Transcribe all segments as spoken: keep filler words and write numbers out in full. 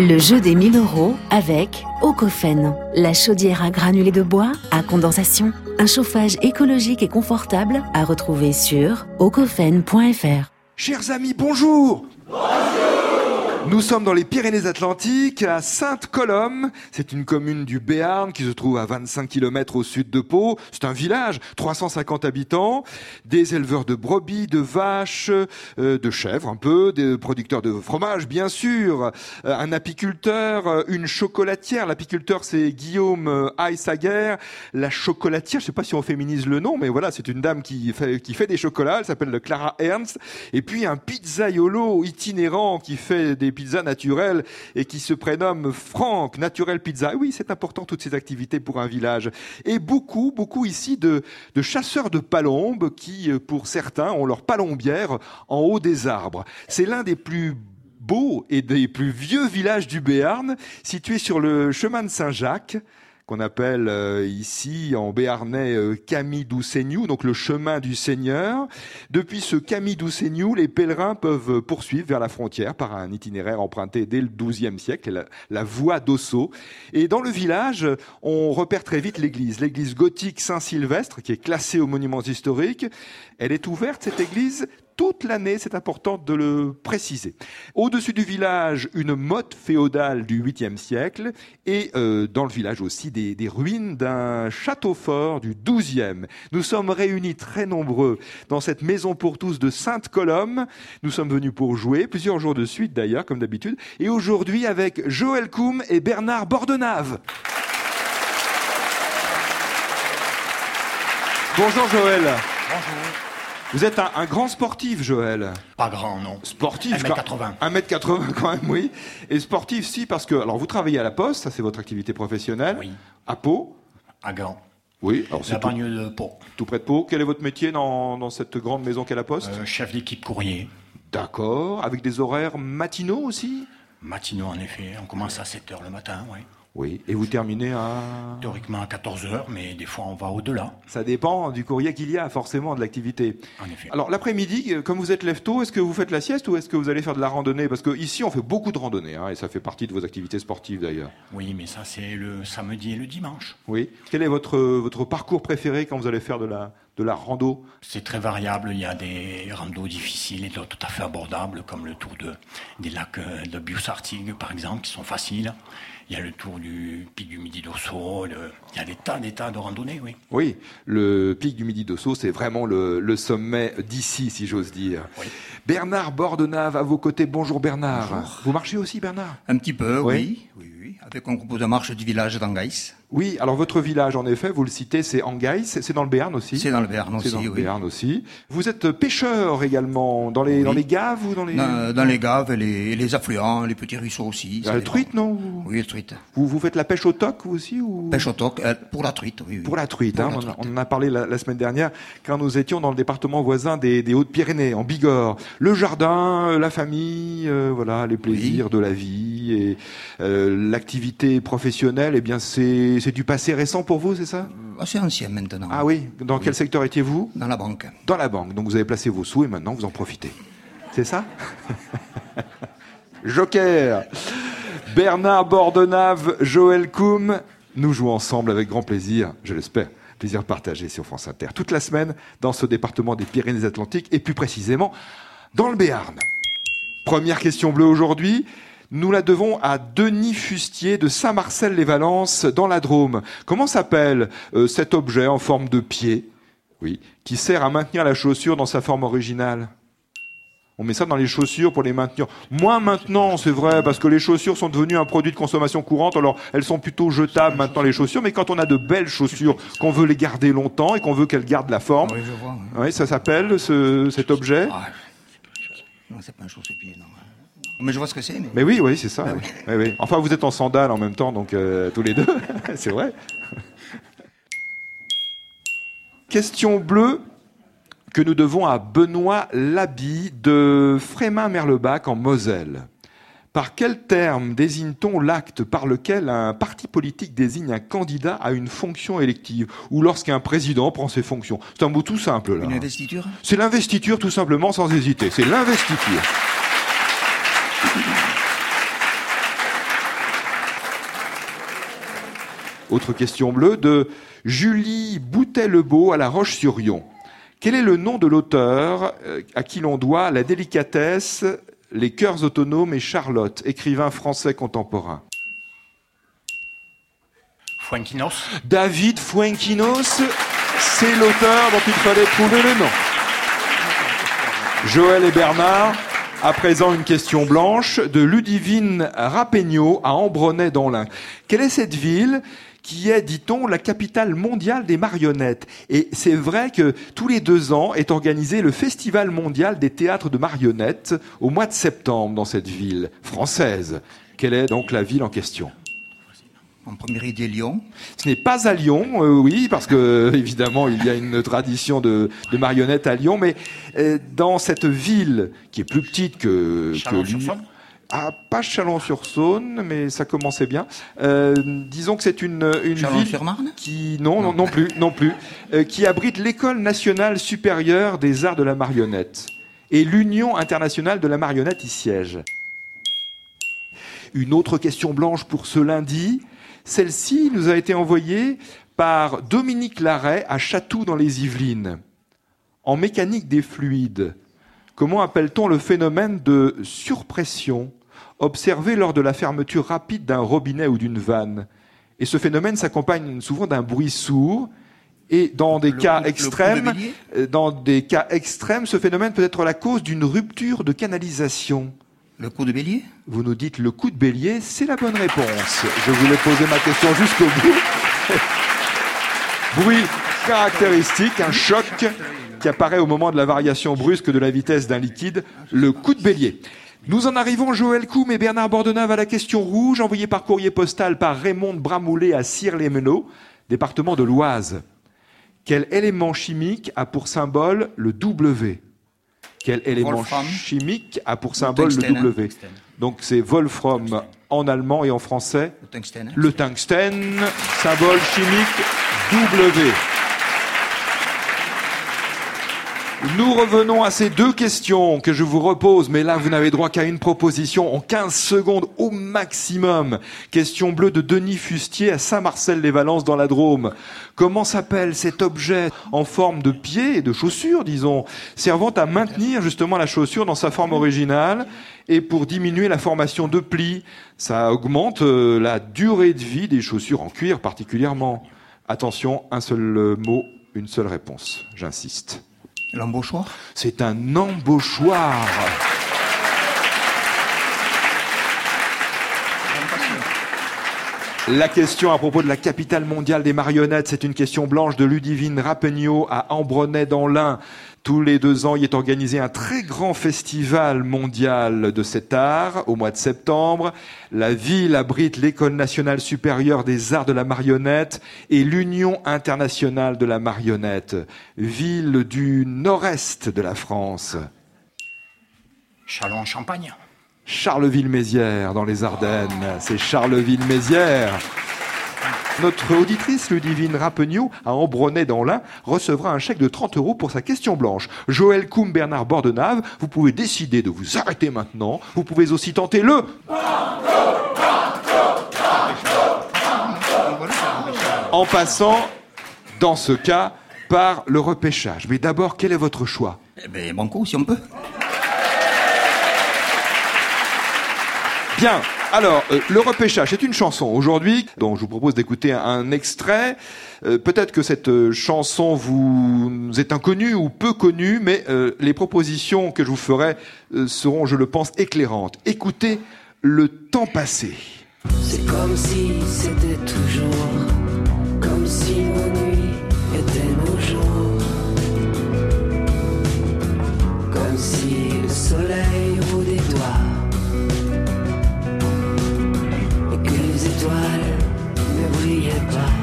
Le jeu des mille euros avec Ocofen, la chaudière à granulés de bois à condensation. Un chauffage écologique et confortable à retrouver sur ocofen point f r. Chers amis, bonjour. Bonjour. Nous sommes dans les Pyrénées-Atlantiques, à Sainte-Colombe. C'est une commune du Béarn qui se trouve à vingt-cinq kilomètres au sud de Pau. C'est un village, trois cent cinquante habitants, des éleveurs de brebis, de vaches, euh, de chèvres un peu, des producteurs de fromage bien sûr, euh, un apiculteur, une chocolatière. L'apiculteur c'est Guillaume Aïssaguer. La chocolatière, je sais pas si on féminise le nom, mais voilà, c'est une dame qui fait, qui fait des chocolats, elle s'appelle Clara Ernst. Et puis un pizzaiolo itinérant qui fait des pizzas naturelles et qui se prénomme Franck Naturel Pizza. Oui, c'est important toutes ces activités pour un village. Et beaucoup, beaucoup ici de, de chasseurs de palombes qui, pour certains, ont leur palombière en haut des arbres. C'est l'un des plus beaux et des plus vieux villages du Béarn, situé sur le chemin de Saint-Jacques, qu'on appelle euh, ici en béarnais euh, Camí do Senhor, donc le chemin du Seigneur. Depuis ce Camí do Senhor, les pèlerins peuvent poursuivre vers la frontière par un itinéraire emprunté dès le douzième siècle, la, la voie d'Osso. Et dans le village, on repère très vite l'église, l'église gothique Saint-Sylvestre, qui est classée aux monuments historiques. Elle est ouverte, cette église, toute l'année, c'est important de le préciser. Au-dessus du village, une motte féodale du huitième siècle et euh, dans le village aussi des, des ruines d'un château fort du douzième. Nous sommes réunis très nombreux dans cette maison pour tous de Sainte-Colombe. Nous sommes venus pour jouer, plusieurs jours de suite d'ailleurs, comme d'habitude. Et aujourd'hui avec Joël Koum et Bernard Bordenave. Bonjour Joël. Bonjour. Vous êtes un, un grand sportif, Joël. Pas grand, non. Sportif. un mètre quatre-vingts. un mètre quatre-vingts quand même, oui. Et sportif, si, parce que, alors vous travaillez à la Poste, ça c'est votre activité professionnelle. Oui. À Pau. À Gand. Oui. Alors c'est la tout, banlieue de Pau. Tout près de Pau. Quel est votre métier dans, dans cette grande maison qu'est la Poste? euh, Chef d'équipe courrier. D'accord. Avec des horaires matinaux aussi? Matinaux, en effet. On commence à sept heures le matin, oui. Oui. Et vous terminez à... Théoriquement à quatorze heures, mais des fois on va au-delà. Ça dépend du courrier qu'il y a, forcément, de l'activité. En effet. Alors, l'après-midi, comme vous êtes lève-tôt, est-ce que vous faites la sieste ou est-ce que vous allez faire de la randonnée? Parce que ici, on fait beaucoup de randonnée, hein, et ça fait partie de vos activités sportives, d'ailleurs. Oui, mais ça, c'est le samedi et le dimanche. Oui. Quel est votre, votre parcours préféré quand vous allez faire de la, de la rando? C'est très variable. Il y a des randos difficiles et d'autres tout à fait abordables, comme le tour de, des lacs de Bussartigues, par exemple, qui sont faciles. Il y a le tour du pic du Midi d'Osso, le... il y a des tas, des tas de randonnées, oui. Oui, le pic du Midi d'Osso, c'est vraiment le, le sommet d'ici, si j'ose dire. Oui. Bernard Bordenave, à vos côtés. Bonjour Bernard. Bonjour. Vous marchez aussi, Bernard? Un petit peu, oui. oui, oui, oui, avec un groupe de marche du village d'Angaïs. Oui, alors votre village, en effet, vous le citez, c'est Angaïs, c'est dans le Béarn aussi? C'est dans le Béarn aussi, C'est dans le oui. Béarn aussi. Vous êtes pêcheur également, dans les, oui. dans les gaves ou dans les... Dans, dans les gaves, et les, les affluents, les petits ruisseaux aussi. La truite, non? Oui, la truite. Vous, vous faites la pêche au toc, vous aussi ou... Pêche au toc, euh, pour la truite, oui. oui. Pour la truite, pour hein, la on, truite. on en a parlé la, la semaine dernière, quand nous étions dans le département voisin des, des Hautes-Pyrénées, en Bigorre. Le jardin, la famille, euh, voilà, les plaisirs oui. de la vie et euh, l'activité professionnelle, eh bien, c'est, c'est du passé récent pour vous, c'est ça? Assez ancien maintenant. Ah oui? Dans oui. quel secteur étiez-vous? Dans la banque. Dans la banque. Donc vous avez placé vos sous et maintenant vous en profitez. C'est ça? Joker! Bernard Bordenave, Joël Koum, nous jouons ensemble avec grand plaisir, je l'espère. Plaisir partagé sur France Inter. Toute la semaine, dans ce département des Pyrénées-Atlantiques, et plus précisément, dans le Béarn. Première question bleue aujourd'hui. Nous la devons à Denis Fustier de Saint-Marcel-les-Valences, dans la Drôme. Comment s'appelle euh, cet objet en forme de pied, oui, qui sert à maintenir la chaussure dans sa forme originale? On met ça dans les chaussures pour les maintenir. Moins maintenant, c'est vrai, parce que les chaussures sont devenues un produit de consommation courante. Alors, elles sont plutôt jetables maintenant, les chaussures. Mais quand on a de belles chaussures, qu'on veut les garder longtemps et qu'on veut qu'elles gardent la forme, oui, je vois, oui. Oui, ça s'appelle ce, cet objet. Ah, non, c'est pas un chausse-pied, non. Mais je vois ce que c'est. Mais, mais oui, oui, c'est ça. Ah, oui. oui. Oui, oui. Enfin, vous êtes en sandales en même temps, donc euh, tous les deux. C'est vrai. Question bleue que nous devons à Benoît Laby de Frémin-Merlebach en Moselle. Par quel terme désigne-t-on l'acte par lequel un parti politique désigne un candidat à une fonction élective ou lorsqu'un président prend ses fonctions? C'est un mot tout simple, là. Une investiture? C'est l'investiture, tout simplement, sans hésiter. C'est l'investiture. Autre question bleue de Julie Boutet-Lebeau à La Roche-sur-Yon. Quel est le nom de l'auteur à qui l'on doit La délicatesse, Les cœurs autonomes et Charlotte, écrivain français contemporain? Fuenquinos. David Fuenquinos, c'est l'auteur dont il fallait trouver le nom. Joël et Bernard, à présent une question blanche de Ludivine Rapegnaud à Ambronay dans l'Ain. Quelle est cette ville qui est, dit-on, la capitale mondiale des marionnettes? Et c'est vrai que tous les deux ans est organisé le Festival mondial des théâtres de marionnettes au mois de septembre dans cette ville française. Quelle est donc la ville en question? En première idée, Lyon. Ce n'est pas à Lyon, euh, oui, parce que évidemment il y a une tradition de, de marionnettes à Lyon, mais euh, dans cette ville qui est plus petite que, que Lyon. Ah, pas Chalon-sur-Saône, mais ça commençait bien. Euh, disons que c'est une, une ville qui non, non, non plus, non plus, euh, qui abrite l'École nationale supérieure des arts de la marionnette et l'Union internationale de la marionnette y siège. Une autre question blanche pour ce lundi. Celle-ci nous a été envoyée par Dominique Larrey à Chatou dans les Yvelines. En mécanique des fluides, comment appelle-t-on le phénomène de surpression observé lors de la fermeture rapide d'un robinet ou d'une vanne? Et ce phénomène s'accompagne souvent d'un bruit sourd. Et dans des le cas coup, extrêmes, dans des cas extrêmes, ce phénomène peut être la cause d'une rupture de canalisation. Le coup de bélier? Vous nous dites le coup de bélier, c'est la bonne réponse. Je voulais poser ma question jusqu'au bout. Bruit caractéristique, un choc qui apparaît au moment de la variation brusque de la vitesse d'un liquide, le coup de bélier. Nous en arrivons, Joël Coum et Bernard Bordenave, à la question rouge, envoyée par courrier postal par Raymond Bramoulet à Cire-les-Meneaux, département de l'Oise. Quel élément chimique a pour symbole le W? Quel élément Wolfram. chimique a pour symbole le, tungstène, W? Tungstène. Donc c'est Wolfram en allemand et en français. Le tungstène. Le tungstène, symbole chimique W. Nous revenons à ces deux questions que je vous repose, mais là vous n'avez droit qu'à une proposition en quinze secondes au maximum. Question bleue de Denis Fustier à Saint-Marcel-les-Valences dans la Drôme. Comment s'appelle cet objet en forme de pied et de chaussure, disons, servant à maintenir justement la chaussure dans sa forme originale et pour diminuer la formation de plis? Ça augmente euh, la durée de vie des chaussures en cuir particulièrement. Attention, un seul mot, une seule réponse, j'insiste. L'embauchoir? C'est un embauchoir. La question à propos de la capitale mondiale des marionnettes, c'est une question blanche de Ludivine Rapegnaud à Ambronay dans l'Ain. Tous les deux ans, il est organisé un très grand festival mondial de cet art au mois de septembre. La ville abrite l'École nationale supérieure des arts de la marionnette et l'Union internationale de la marionnette. Ville du nord-est de la France. Châlons-en-Champagne. Charleville-Mézières dans les Ardennes. C'est Charleville-Mézières. Notre auditrice Ludivine Rapegnaud à Ambronay dans l'Ain recevra un chèque de trente euros pour sa question blanche. Joël Coum, Bernard Bordenave, vous pouvez décider de vous arrêter maintenant. Vous pouvez aussi tenter le... En passant, dans ce cas, par le repêchage. Mais d'abord, quel est votre choix? Eh ben, banco, si on peut. Bien, alors, euh, le repêchage, c'est une chanson aujourd'hui, dont je vous propose d'écouter un, un extrait. Euh, peut-être que cette euh, chanson vous est inconnue ou peu connue, mais euh, les propositions que je vous ferai euh, seront, je le pense, éclairantes. Écoutez Le temps passé. C'est comme si c'était toujours, comme si nos nuits étaient nos jours, comme si le soleil vous des doigts. Les étoiles ne brillaient pas.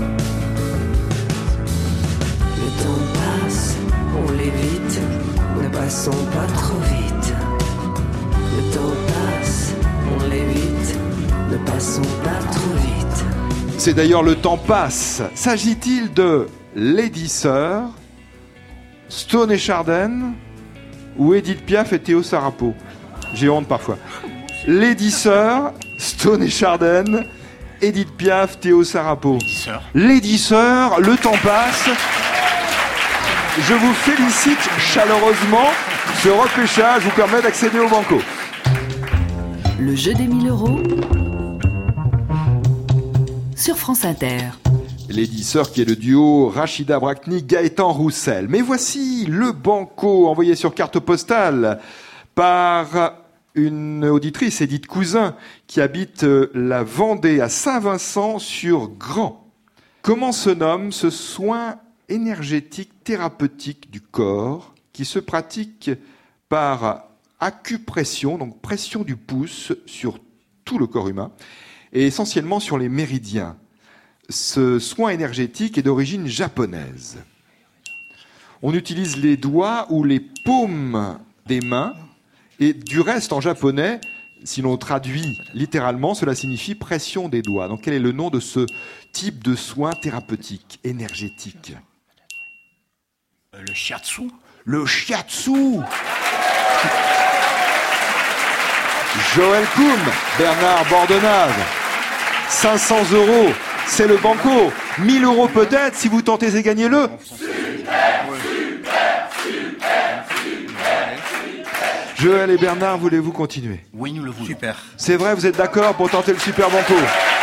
Le temps passe, on l'évite, ne passons pas trop vite. Le temps passe, on l'évite, ne passons pas trop vite. C'est d'ailleurs Le temps passe. S'agit-il de Lady Sœur, Stone et Chardin ou Edith Piaf et Théo Sarapo? J'ai honte parfois. Lady Sœur, Stone et Chardin, Edith Piaf, Théo Sarapo. Sœur. Lady Sœur, le temps passe. Je vous félicite chaleureusement. Ce repêchage vous permet d'accéder au banco. Le jeu des mille euros sur France Inter. Lady Sœur qui est le duo Rachida Brakni, Gaëtan Roussel. Mais voici le banco envoyé sur carte postale par une auditrice, Edith Cousin, qui habite la Vendée à Saint-Vincent-sur-Grand. Comment se nomme ce soin énergétique thérapeutique du corps qui se pratique par acupression, donc pression du pouce sur tout le corps humain et essentiellement sur les méridiens? Ce soin énergétique est d'origine japonaise. On utilise les doigts ou les paumes des mains et du reste en japonais, si l'on traduit littéralement, cela signifie pression des doigts. Donc quel est le nom de ce type de soin thérapeutique, énergétique? Le shiatsu. Le shiatsu. Joël Koum, Bernard Bordenave, cinq cents euros, c'est le banco. mille euros peut-être, si vous tentez et gagnez-le. Joël et Bernard, voulez-vous continuer? Oui, nous le voulons. Super. C'est vrai, vous êtes d'accord pour tenter le super banco?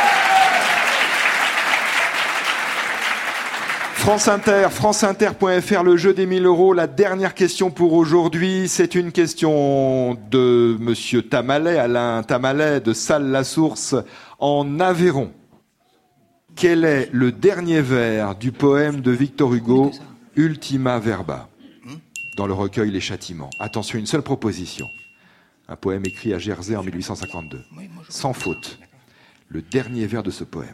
France Inter, franceinter point f r, le jeu des mille euros. La dernière question pour aujourd'hui, c'est une question de Monsieur Tamalet, Alain Tamalet de Salles-la-Source en Aveyron. Quel est le dernier vers du poème de Victor Hugo, Ultima Verba, dans le recueil Les Châtiments? Attention, une seule proposition. Un poème écrit à Jersey en mille huit cent cinquante-deux. Sans faute. Le dernier vers de ce poème.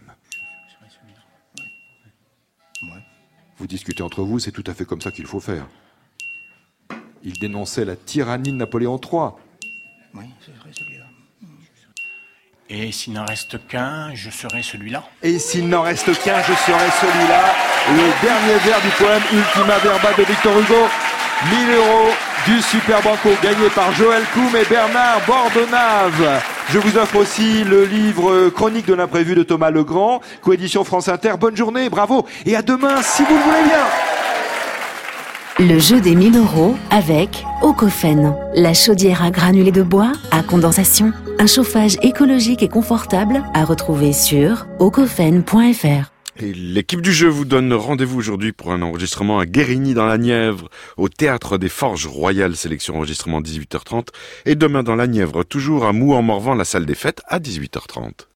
Vous discutez entre vous, c'est tout à fait comme ça qu'il faut faire. Il dénonçait la tyrannie de Napoléon trois. Oui, ce serait celui-là. Et s'il n'en reste qu'un, je serai celui-là. Et s'il n'en reste qu'un, je serai celui-là. Le dernier vers du poème Ultima Verba de Victor Hugo. mille euros du Super Banco gagné par Joël Koum et Bernard Bordenave. Je vous offre aussi le livre Chronique de l'imprévu de Thomas Legrand, coédition France Inter. Bonne journée, bravo, et à demain si vous le voulez bien. Le jeu des mille euros avec Ocofen, la chaudière à granulés de bois à condensation. Un chauffage écologique et confortable à retrouver sur ocofen point f r. Et l'équipe du jeu vous donne rendez-vous aujourd'hui pour un enregistrement à Guérigny dans la Nièvre, au Théâtre des Forges Royales, sélection enregistrement dix-huit heures trente. Et demain dans la Nièvre, toujours à Mou-en-Morvan, la salle des fêtes à dix-huit heures trente.